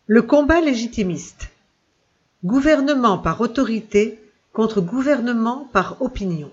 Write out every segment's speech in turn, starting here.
Le combat légitimiste. Gouvernement par autorité contre gouvernement par opinion.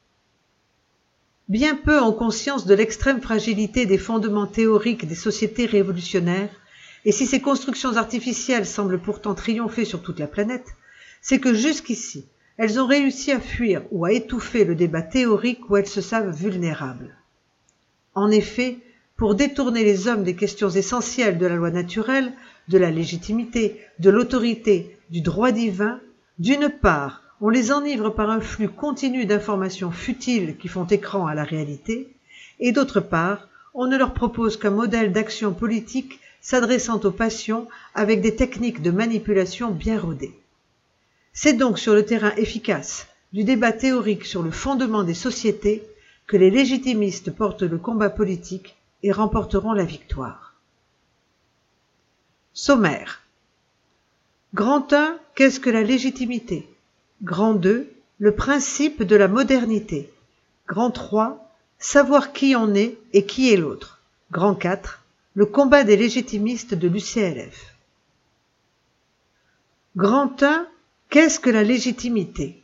Bien peu ont conscience de l'extrême fragilité des fondements théoriques des sociétés révolutionnaires, et si ces constructions artificielles semblent pourtant triompher sur toute la planète, c'est que jusqu'ici, elles ont réussi à fuir ou à étouffer le débat théorique où elles se savent vulnérables. En effet, pour détourner les hommes des questions essentielles de la loi naturelle, de la légitimité, de l'autorité, du droit divin, d'une part, on les enivre par un flux continu d'informations futiles qui font écran à la réalité, et d'autre part, on ne leur propose qu'un modèle d'action politique s'adressant aux passions avec des techniques de manipulation bien rodées. C'est donc sur le terrain efficace du débat théorique sur le fondement des sociétés que les légitimistes portent le combat politique et remporteront la victoire. Sommaire. Grand 1, qu'est-ce que la légitimité? Grand 2, le principe de la modernité. Grand 3, savoir qui on est et qui est l'autre. Grand 4, le combat des légitimistes de l'UCLF. Grand 1, qu'est-ce que la légitimité?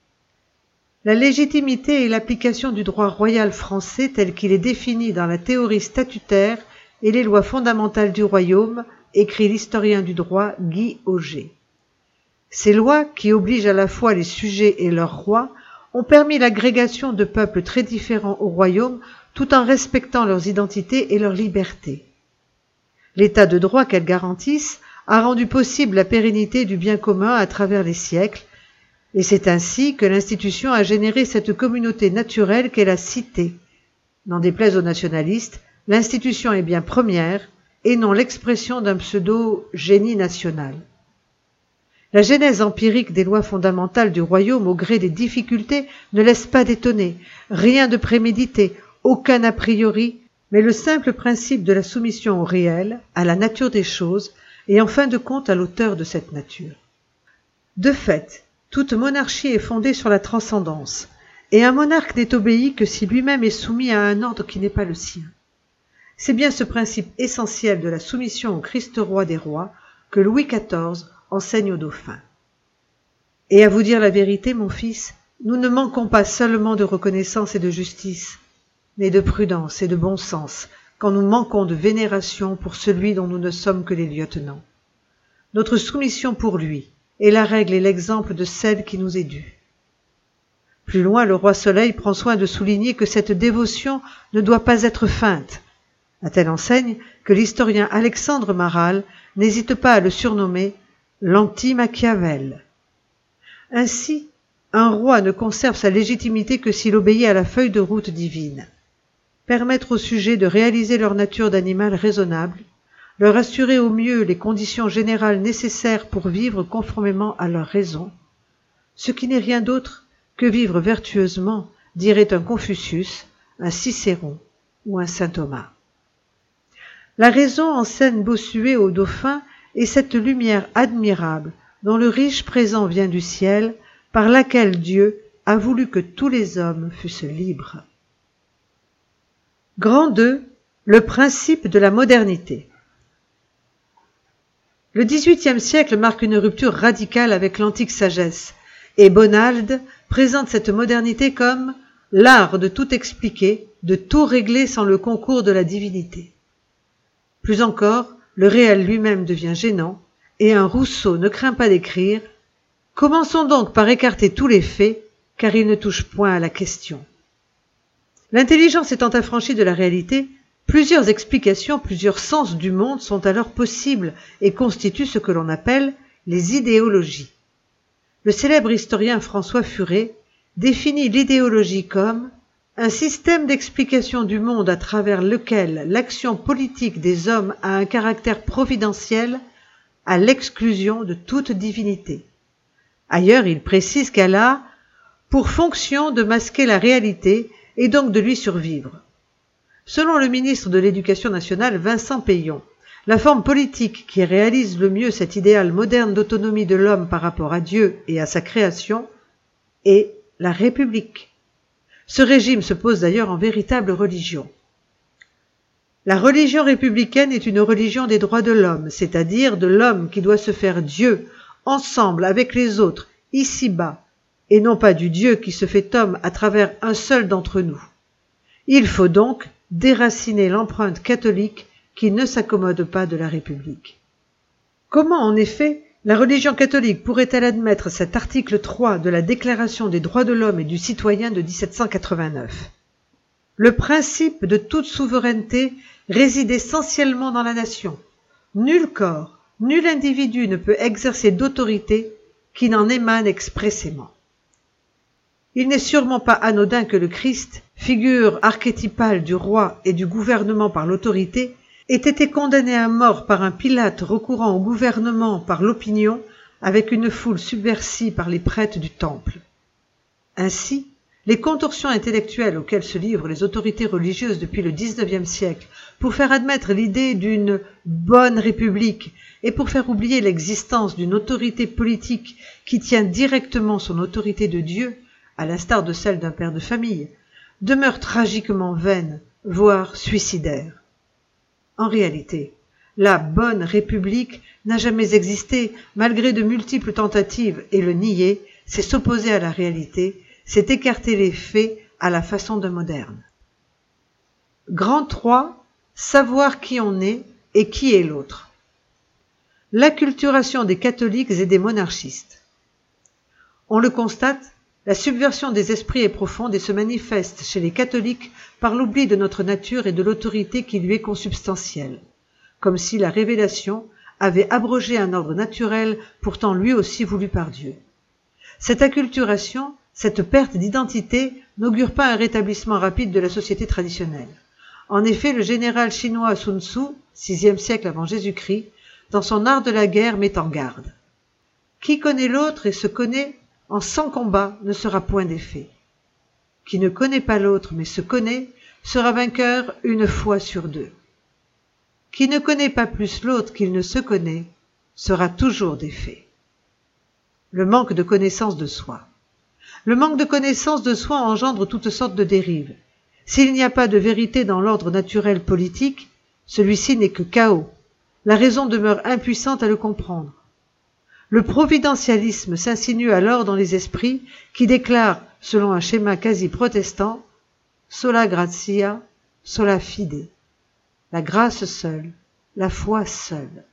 La légitimité est l'application du droit royal français tel qu'il est défini dans la théorie statutaire et les lois fondamentales du royaume, écrit l'historien du droit Guy Auger. Ces lois, qui obligent à la fois les sujets et leurs rois, ont permis l'agrégation de peuples très différents au royaume tout en respectant leurs identités et leurs libertés. L'état de droit qu'elles garantissent a rendu possible la pérennité du bien commun à travers les siècles, et c'est ainsi que l'institution a généré cette communauté naturelle qu'est la cité. N'en déplaise aux nationalistes, l'institution est bien première, et non l'expression d'un pseudo-génie national. La genèse empirique des lois fondamentales du royaume au gré des difficultés ne laisse pas d'étonner, rien de prémédité, aucun a priori, mais le simple principe de la soumission au réel, à la nature des choses, et en fin de compte à l'auteur de cette nature. De fait, toute monarchie est fondée sur la transcendance, et un monarque n'est obéi que si lui-même est soumis à un ordre qui n'est pas le sien. C'est bien ce principe essentiel de la soumission au Christ roi des rois que Louis XIV enseigne aux dauphins. Et à vous dire la vérité, mon fils, nous ne manquons pas seulement de reconnaissance et de justice, mais de prudence et de bon sens, quand nous manquons de vénération pour celui dont nous ne sommes que les lieutenants. Notre soumission pour lui est la règle et l'exemple de celle qui nous est due. Plus loin, le roi Soleil prend soin de souligner que cette dévotion ne doit pas être feinte, à telle enseigne que l'historien Alexandre Maral n'hésite pas à le surnommer l'anti-Machiavel. Ainsi, un roi ne conserve sa légitimité que s'il obéit à la feuille de route divine. Permettre aux sujets de réaliser leur nature d'animal raisonnable, leur assurer au mieux les conditions générales nécessaires pour vivre conformément à leur raison, ce qui n'est rien d'autre que vivre vertueusement, dirait un Confucius, un Cicéron ou un saint Thomas. La raison enseigne Bossuet au dauphin est cette lumière admirable dont le riche présent vient du ciel, par laquelle Dieu a voulu que tous les hommes fussent libres. Grand 2, le principe de la modernité. Le XVIIIe siècle marque une rupture radicale avec l'antique sagesse, et Bonald présente cette modernité comme l'art de tout expliquer, de tout régler sans le concours de la divinité. Plus encore, le réel lui-même devient gênant, et un Rousseau ne craint pas d'écrire « Commençons donc par écarter tous les faits, car ils ne touchent point à la question. » L'intelligence étant affranchie de la réalité, plusieurs explications, plusieurs sens du monde sont alors possibles et constituent ce que l'on appelle les idéologies. Le célèbre historien François Furet définit l'idéologie comme un système d'explication du monde à travers lequel l'action politique des hommes a un caractère providentiel à l'exclusion de toute divinité. Ailleurs, il précise qu'elle a pour fonction de masquer la réalité et donc de lui survivre. Selon le ministre de l'Éducation nationale Vincent Peillon, la forme politique qui réalise le mieux cet idéal moderne d'autonomie de l'homme par rapport à Dieu et à sa création est la République. Ce régime se pose d'ailleurs en véritable religion. La religion républicaine est une religion des droits de l'homme, c'est-à-dire de l'homme qui doit se faire Dieu, ensemble avec les autres, ici-bas, et non pas du Dieu qui se fait homme à travers un seul d'entre nous. Il faut donc déraciner l'empreinte catholique qui ne s'accommode pas de la République. Comment, en effet, la religion catholique pourrait-elle admettre cet article 3 de la Déclaration des droits de l'homme et du citoyen de 1789 ? Le principe de toute souveraineté réside essentiellement dans la nation. Nul corps, nul individu ne peut exercer d'autorité qui n'en émane expressément. Il n'est sûrement pas anodin que le Christ, figure archétypale du roi et du gouvernement par l'autorité, ait été condamné à mort par un Pilate recourant au gouvernement par l'opinion avec une foule subversie par les prêtres du temple. Ainsi, les contorsions intellectuelles auxquelles se livrent les autorités religieuses depuis le XIXe siècle pour faire admettre l'idée d'une bonne république et pour faire oublier l'existence d'une autorité politique qui tient directement son autorité de Dieu, à l'instar de celle d'un père de famille, demeurent tragiquement vaines, voire suicidaires. En réalité, la bonne république n'a jamais existé malgré de multiples tentatives et le nier, c'est s'opposer à la réalité, c'est écarter les faits à la façon d'un moderne. Grand 3, savoir qui on est et qui est l'autre. L'acculturation des catholiques et des monarchistes. On le constate, la subversion des esprits est profonde et se manifeste chez les catholiques par l'oubli de notre nature et de l'autorité qui lui est consubstantielle, comme si la révélation avait abrogé un ordre naturel pourtant lui aussi voulu par Dieu. Cette acculturation, cette perte d'identité n'augure pas un rétablissement rapide de la société traditionnelle. En effet, le général chinois Sun Tzu, VIe siècle avant Jésus-Christ, dans son art de la guerre met en garde. Qui connaît l'autre et se connaît en 100 combats ne sera point défait. Qui ne connaît pas l'autre mais se connaît sera vainqueur une fois sur 2. Qui ne connaît pas plus l'autre qu'il ne se connaît sera toujours défait. Le manque de connaissance de soi. Le manque de connaissance de soi engendre toutes sortes de dérives. S'il n'y a pas de vérité dans l'ordre naturel politique, celui-ci n'est que chaos. La raison demeure impuissante à le comprendre. Le providentialisme s'insinue alors dans les esprits qui déclarent, selon un schéma quasi protestant, « sola gratia, sola fide », la grâce seule, la foi seule.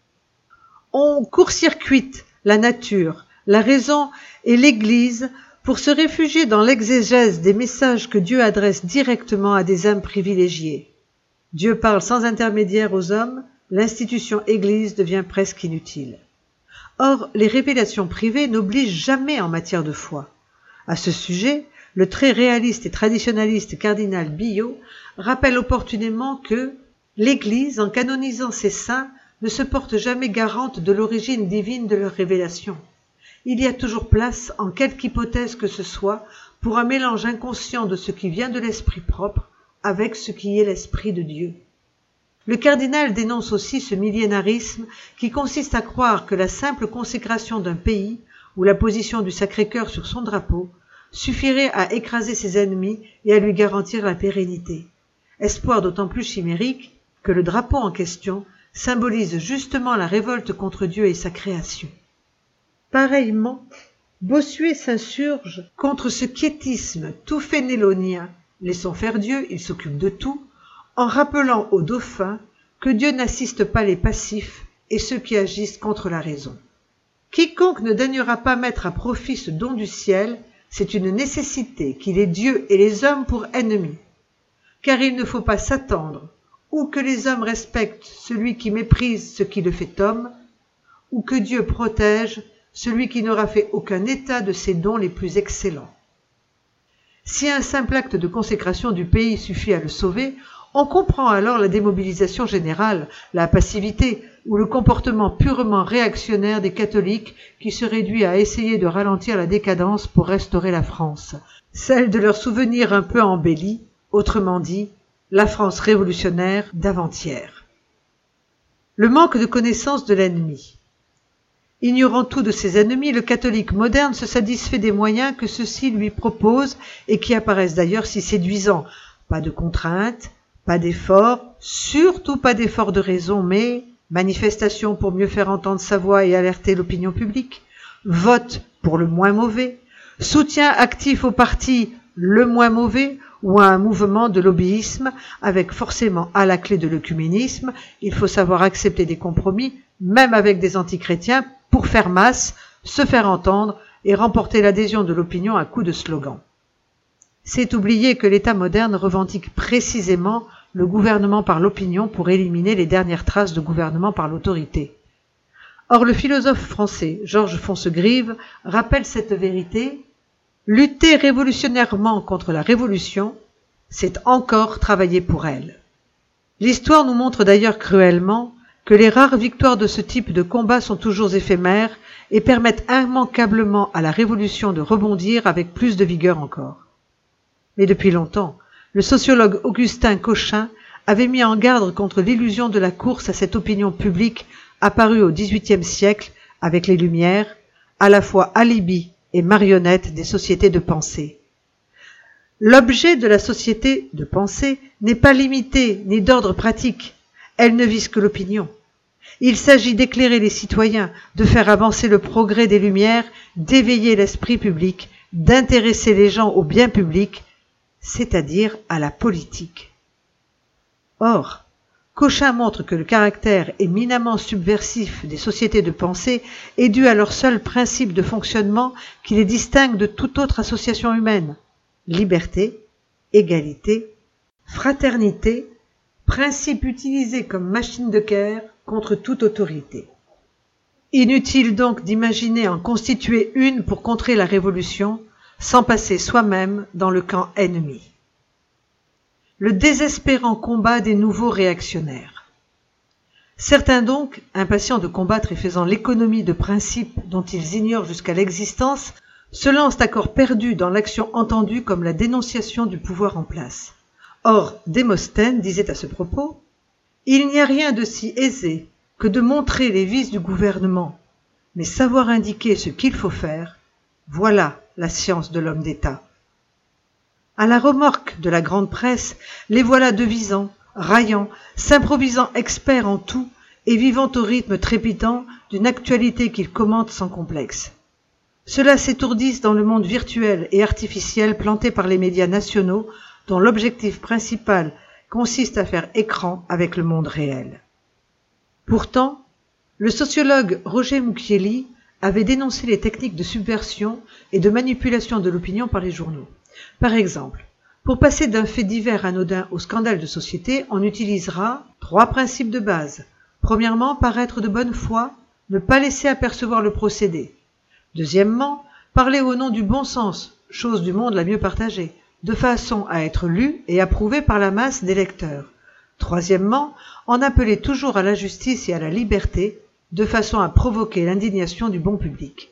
On court-circuite la nature, la raison et l'Église pour se réfugier dans l'exégèse des messages que Dieu adresse directement à des âmes privilégiées. Dieu parle sans intermédiaire aux hommes, l'institution Église devient presque inutile. Or, les révélations privées n'obligent jamais en matière de foi. À ce sujet, le très réaliste et traditionnaliste cardinal Billot rappelle opportunément que l'Église, en canonisant ses saints, ne se porte jamais garante de l'origine divine de leurs révélations. Il y a toujours place, en quelque hypothèse que ce soit, pour un mélange inconscient de ce qui vient de l'esprit propre avec ce qui est l'esprit de Dieu. Le cardinal dénonce aussi ce millénarisme qui consiste à croire que la simple consécration d'un pays ou la position du Sacré-Cœur sur son drapeau suffirait à écraser ses ennemis et à lui garantir la pérennité. Espoir d'autant plus chimérique que le drapeau en question symbolise justement la révolte contre Dieu et sa création. Pareillement, Bossuet s'insurge contre ce quiétisme tout fénélonien, laissons faire Dieu, il s'occupe de tout, en rappelant au dauphin que Dieu n'assiste pas les passifs et ceux qui agissent contre la raison. Quiconque ne daignera pas mettre à profit ce don du ciel, c'est une nécessité qu'il ait Dieu et les hommes pour ennemis. Car il ne faut pas s'attendre ou que les hommes respectent celui qui méprise ce qui le fait homme, ou que Dieu protège celui qui n'aura fait aucun état de ses dons les plus excellents. Si un simple acte de consécration du pays suffit à le sauver, on comprend alors la démobilisation générale, la passivité ou le comportement purement réactionnaire des catholiques qui se réduit à essayer de ralentir la décadence pour restaurer la France, celle de leur souvenir un peu embelli, autrement dit, la France révolutionnaire d'avant-hier. Le manque de connaissance de l'ennemi. Ignorant tout de ses ennemis, le catholique moderne se satisfait des moyens que ceux-ci lui proposent et qui apparaissent d'ailleurs si séduisants. Pas de contraintes, Pas d'effort, surtout pas d'effort de raison, mais manifestation pour mieux faire entendre sa voix et alerter l'opinion publique, vote pour le moins mauvais, soutien actif au parti le moins mauvais ou à un mouvement de lobbyisme avec forcément à la clé de l'œcuménisme, il faut savoir accepter des compromis, même avec des antichrétiens, pour faire masse, se faire entendre et remporter l'adhésion de l'opinion à coups de slogan. C'est oublier que l'État moderne revendique précisément le gouvernement par l'opinion pour éliminer les dernières traces de gouvernement par l'autorité. Or, le philosophe français Georges Fonsegrive rappelle cette vérité. Lutter révolutionnairement contre la révolution, c'est encore travailler pour elle. L'histoire nous montre d'ailleurs cruellement que les rares victoires de ce type de combat sont toujours éphémères et permettent immanquablement à la révolution de rebondir avec plus de vigueur encore. Mais depuis longtemps, le sociologue Augustin Cochin avait mis en garde contre l'illusion de la course à cette opinion publique apparue au XVIIIe siècle avec les Lumières, à la fois alibi et marionnette des sociétés de pensée. L'objet de la société de pensée n'est pas limité ni d'ordre pratique, elle ne vise que l'opinion. Il s'agit d'éclairer les citoyens, de faire avancer le progrès des Lumières, d'éveiller l'esprit public, d'intéresser les gens au bien public, c'est-à-dire à la politique. Or, Cochin montre que le caractère éminemment subversif des sociétés de pensée est dû à leur seul principe de fonctionnement qui les distingue de toute autre association humaine. Liberté, égalité, fraternité, principe utilisé comme machine de guerre contre toute autorité. Inutile donc d'imaginer en constituer une pour contrer la révolution sans passer soi-même dans le camp ennemi. Le désespérant combat des nouveaux réactionnaires. Certains donc, impatients de combattre et faisant l'économie de principes dont ils ignorent jusqu'à l'existence, se lancent à corps perdu dans l'action entendue comme la dénonciation du pouvoir en place. Or, Démosthène disait à ce propos « Il n'y a rien de si aisé que de montrer les vices du gouvernement, mais savoir indiquer ce qu'il faut faire, voilà la science de l'homme d'État. » À la remorque de la grande presse, les voilà devisant, raillant, s'improvisant experts en tout et vivant au rythme trépidant d'une actualité qu'ils commentent sans complexe. Ceux-là s'étourdissent dans le monde virtuel et artificiel planté par les médias nationaux dont l'objectif principal consiste à faire écran avec le monde réel. Pourtant, le sociologue Roger Mucchielli avait dénoncé les techniques de subversion et de manipulation de l'opinion par les journaux. Par exemple, pour passer d'un fait divers anodin au scandale de société, on utilisera 3 principes de base. Premièrement, paraître de bonne foi, ne pas laisser apercevoir le procédé. Deuxièmement, parler au nom du bon sens, chose du monde la mieux partagée, de façon à être lu et approuvé par la masse des lecteurs. Troisièmement, en appeler toujours à la justice et à la liberté, de façon à provoquer l'indignation du bon public.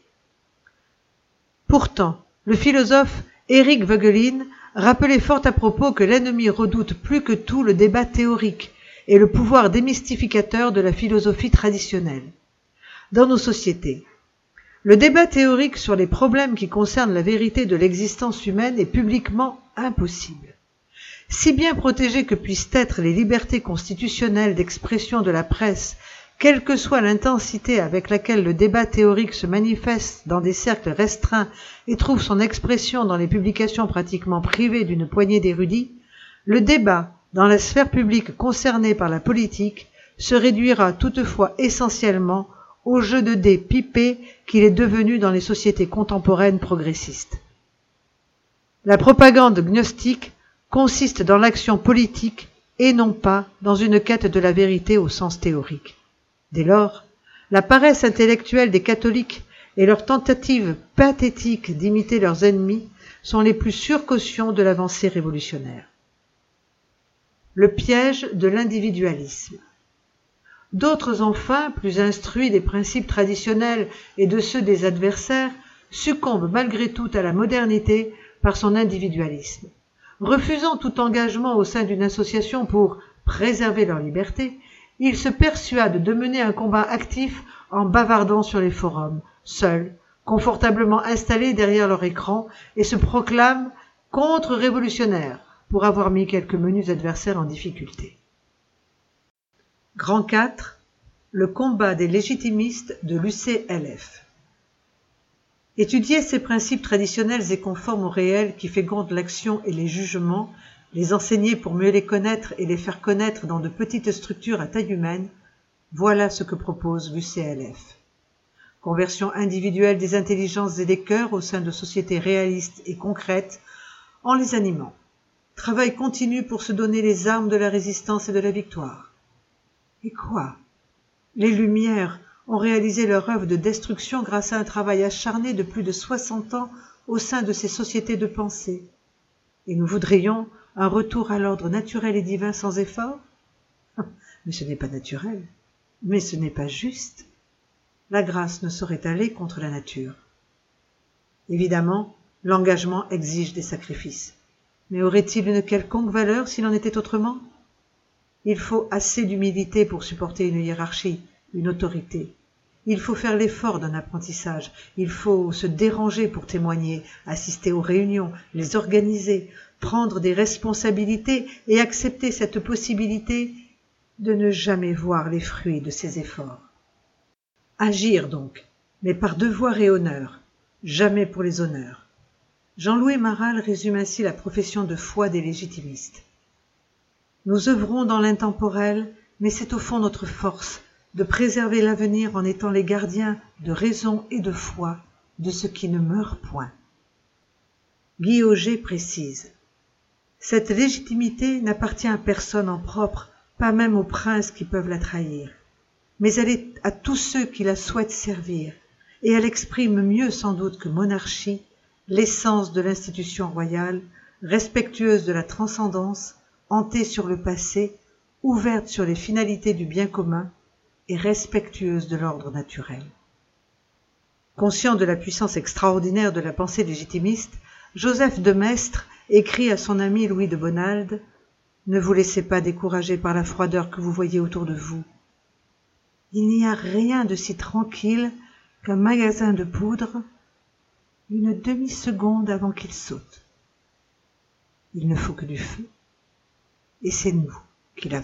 Pourtant, le philosophe Éric Voegelin rappelait fort à propos que l'ennemi redoute plus que tout le débat théorique et le pouvoir démystificateur de la philosophie traditionnelle. Dans nos sociétés, le débat théorique sur les problèmes qui concernent la vérité de l'existence humaine est publiquement impossible. Si bien protégées que puissent être les libertés constitutionnelles d'expression de la presse, quelle que soit l'intensité avec laquelle le débat théorique se manifeste dans des cercles restreints et trouve son expression dans les publications pratiquement privées d'une poignée d'érudits, le débat, dans la sphère publique concernée par la politique, se réduira toutefois essentiellement au jeu de dés pipé qu'il est devenu dans les sociétés contemporaines progressistes. La propagande gnostique consiste dans l'action politique et non pas dans une quête de la vérité au sens théorique. Dès lors, la paresse intellectuelle des catholiques et leurs tentatives pathétiques d'imiter leurs ennemis sont les plus sûres cautions de l'avancée révolutionnaire. Le piège de l'individualisme. D'autres enfin, plus instruits des principes traditionnels et de ceux des adversaires, succombent malgré tout à la modernité par son individualisme. Refusant tout engagement au sein d'une association pour préserver leur liberté, ils se persuadent de mener un combat actif en bavardant sur les forums, seuls, confortablement installés derrière leur écran, et se proclament contre-révolutionnaires. pour avoir mis quelques menus adversaires en difficulté. Grand 4. Le combat des légitimistes de l'UCLF. Étudier ces principes traditionnels et conformes au réel qui fécondent l'action et les jugements, les enseigner pour mieux les connaître et les faire connaître dans de petites structures à taille humaine, voilà ce que propose l'UCLF. Conversion individuelle des intelligences et des cœurs au sein de sociétés réalistes et concrètes en les animant. Travail continu pour se donner les armes de la résistance et de la victoire. Et quoi? Les Lumières ont réalisé leur œuvre de destruction grâce à un travail acharné de plus de 60 ans au sein de ces sociétés de pensée. Et nous voudrions un retour à l'ordre naturel et divin sans effort? Mais ce n'est pas naturel, mais ce n'est pas juste. La grâce ne saurait aller contre la nature. Évidemment, l'engagement exige des sacrifices. Mais aurait-il une quelconque valeur s'il en était autrement? Il faut assez d'humilité pour supporter une hiérarchie, une autorité. Il faut faire l'effort d'un apprentissage. Il faut se déranger pour témoigner, assister aux réunions, les organiser, prendre des responsabilités et accepter cette possibilité de ne jamais voir les fruits de ses efforts. Agir donc, mais par devoir et honneur, jamais pour les honneurs. Jean-Louis Maral résume ainsi la profession de foi des légitimistes. Nous œuvrons dans l'intemporel, mais c'est au fond notre force de préserver l'avenir en étant les gardiens de raison et de foi de ce qui ne meurt point. Guy Auger précise: cette légitimité n'appartient à personne en propre, pas même aux princes qui peuvent la trahir, mais elle est à tous ceux qui la souhaitent servir, et elle exprime mieux sans doute que monarchie l'essence de l'institution royale, respectueuse de la transcendance, hantée sur le passé, ouverte sur les finalités du bien commun et respectueuse de l'ordre naturel. Conscient de la puissance extraordinaire de la pensée légitimiste, Joseph de Maistre écrit à son ami Louis de Bonald: « Ne vous laissez pas décourager par la froideur que vous voyez autour de vous. Il n'y a rien de si tranquille qu'un magasin de poudre une demi-seconde avant qu'il saute. Il ne faut que du feu, et c'est nous qui l'avons. »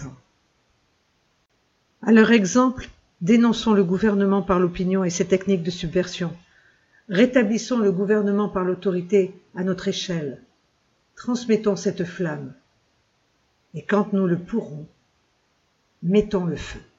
À leur exemple, dénonçons le gouvernement par l'opinion et ses techniques de subversion. Rétablissons le gouvernement par l'autorité à notre échelle. Transmettons cette flamme. Et quand nous le pourrons, mettons le feu.